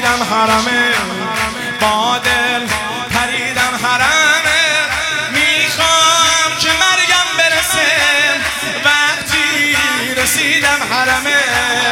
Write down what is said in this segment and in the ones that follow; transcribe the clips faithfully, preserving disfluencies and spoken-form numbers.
چیدم حرمه، با دل پریدم حرمه. میخوام که مرگم برسه وقتی رسیدم حرمه.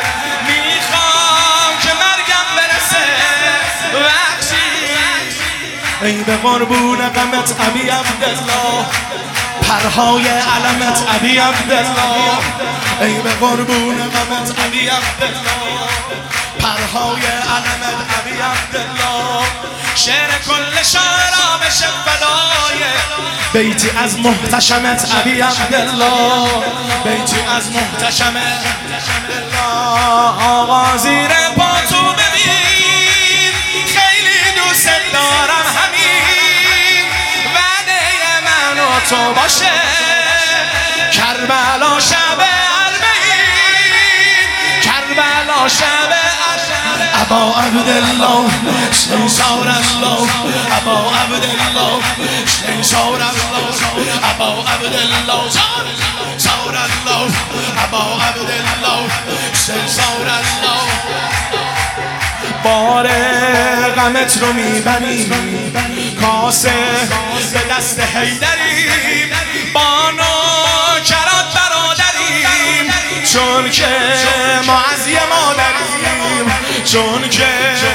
میخوام که مرگم برسه وقتی. ای به قربون غمت ابی عبدالله، پرهای علمت ابی عبدالله. ای به قربون غمت ابی عبدالله، پرهای علمت ابی عبدالله. شعر کل شعرها بشه فدای بیتی از محتشمت ابی عبدالله، بیتی از محتشمت. آقا زیر پا تو ببین، خیلی دوست دارم همین وعده من و تو باشه. کربلا شب اربعین، کربلا شب ابا عبدالله شیشار الله، ابا عبدالله شیشار الله، ابا عبدالله شیشار الله، ابا عبدالله شیشار الله. بار غمت رو میبریم کاسه به دست حیدریم، با نوکرات برادریم چون که ما از یه مادریم، چون که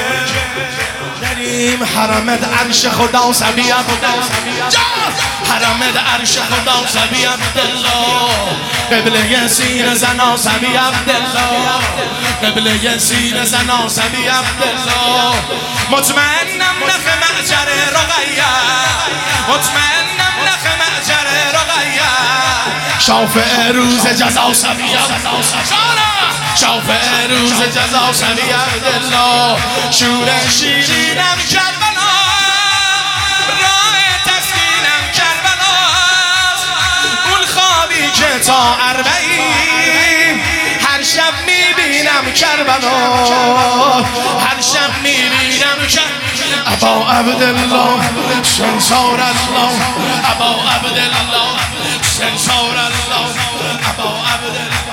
دریم. حرمت عرش خدا سبی عبدالله، حرمت عرش خدا سبی عبدالله. قبله سینه زنا سبی عبدالله، قبله سینه زنا سبی عبدالله. مطمئنم نخ معجر رقیه، مطمئنم نخ معجر رقیه. شافع روز جزا سبی عبدالله، شافع روز جزا سبی عبدالله. شور شیرینم کربلا، راه تسکینم کربلا. اون خوابی که تا اربعین هر شب میبینم کربلا، هر شب میبینم کربلا. ابا عبدالله شنشار الله، ابا عبدالله شنشار الله، ابا عبدالله.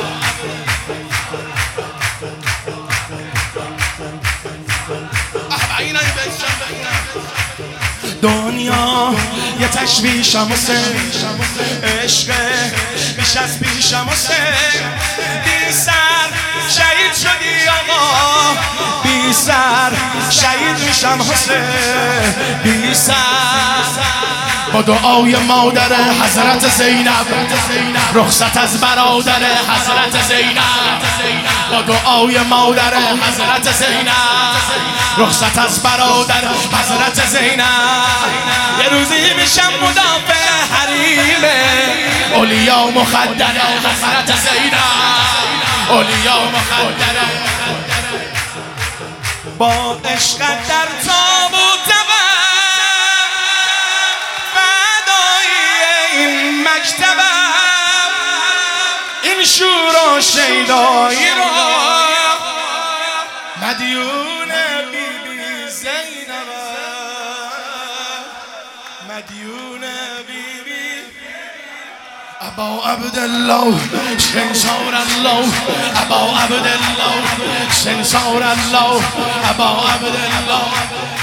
دنیا یه تشبیشم حسین، عشق بیش از پیشم حسین. بی سر شهید شدی آقا، بی سر شهید میشم حسین، بی سر. با دعای مادر حضرت زینب، رخصت از برادر حضرت زینب. با دعای مادر حضرت زینب، رخصت از برادر حضرت زینب. یه روزی میشم مدافع حریم اولیا مخدر حضرت زینب، اولیا مخدر. با عشقت در تابوت این مکتبم، این شور و شیدایی رو مدیون بی بی زینبم، مدیون بی بی. ابا عبدالله شنشار الله، ابا عبدالله شنشار الله، ابا عبدالله.